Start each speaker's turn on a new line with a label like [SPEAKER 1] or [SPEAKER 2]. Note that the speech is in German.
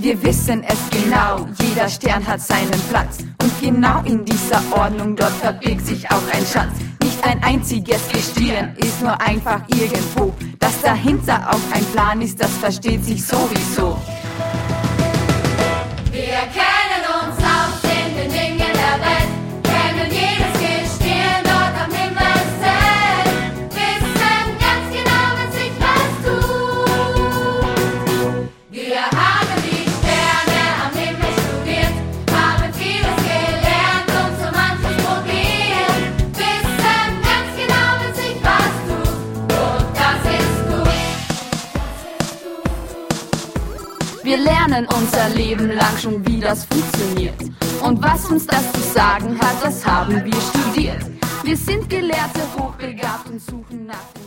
[SPEAKER 1] Wir wissen es genau, jeder Stern hat seinen Platz. Und genau in dieser Ordnung, dort verbirgt sich auch ein Schatz. Nicht ein einziges Gestirn ist nur einfach irgendwo. Dass dahinter auch ein Plan ist, das versteht sich sowieso.
[SPEAKER 2] Wir kennen uns aus in den Dingen der Welt, kennen jedes Gestirn dort am Himmelszelt, wissen ganz genau, wenn sich was tut. Wir haben die Sterne am Himmel studiert, haben vieles gelernt und so manches probiert, wissen ganz genau, wenn sich was tut, und das ist gut.
[SPEAKER 1] Wir lernen unser Leben lang schon, wie das funktioniert. Und was uns das zu sagen hat, das haben wir studiert. Wir sind Gelehrte, hochbegabt und suchen nach dem